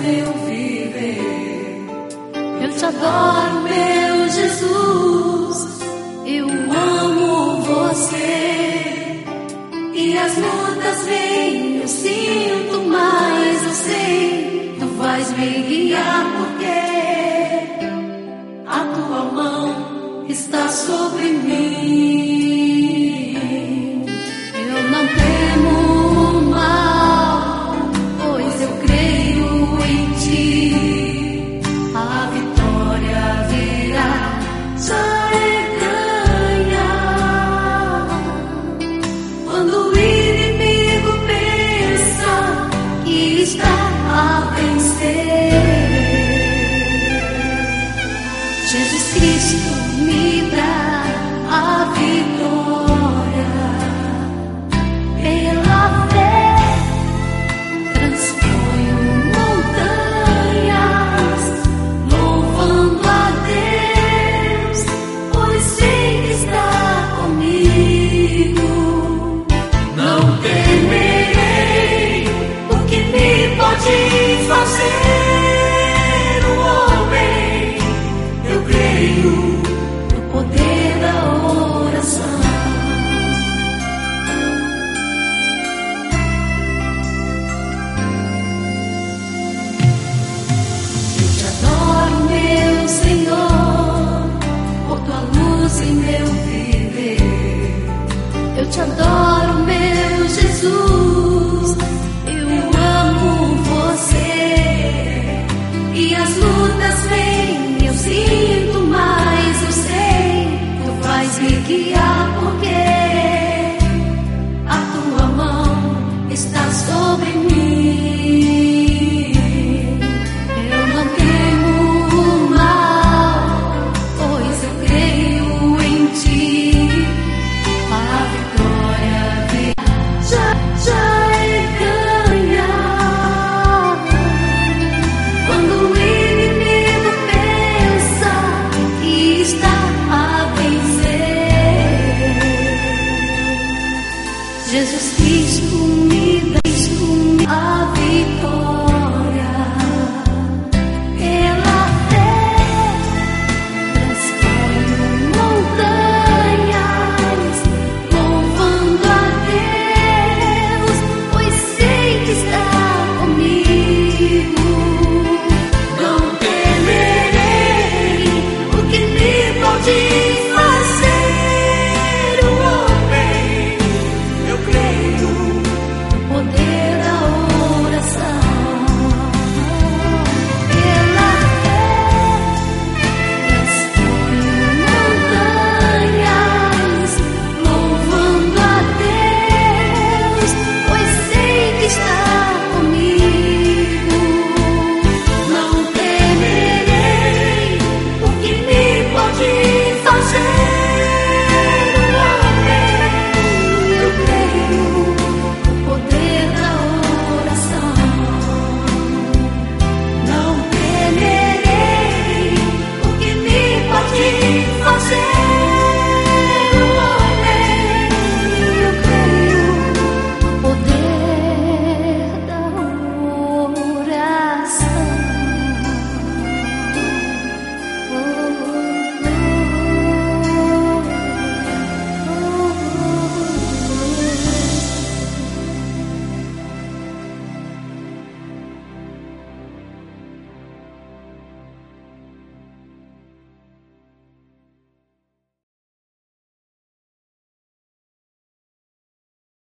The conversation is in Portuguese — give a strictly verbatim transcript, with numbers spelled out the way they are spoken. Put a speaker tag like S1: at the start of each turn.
S1: meu viver. Eu te adoro, meu Jesus, eu amo você. E as lutas vêm, eu sinto, mas eu sei, tu vais me guiar, porque a tua mão está sobre mim. Eu não temo o mal, pois eu creio em ti. A vitória virá, já é ganha. Quando o inimigo pensa que está a vencer, Jesus Cristo me dá a vitória. Pela fé transponho montanhas, louvando a Deus, pois sei que está comigo. Não temerei o que me pode fazer o homem. Eu creio no poder da oração. Eu te adoro, meu Senhor, por tua luz em meu viver. Eu te adoro,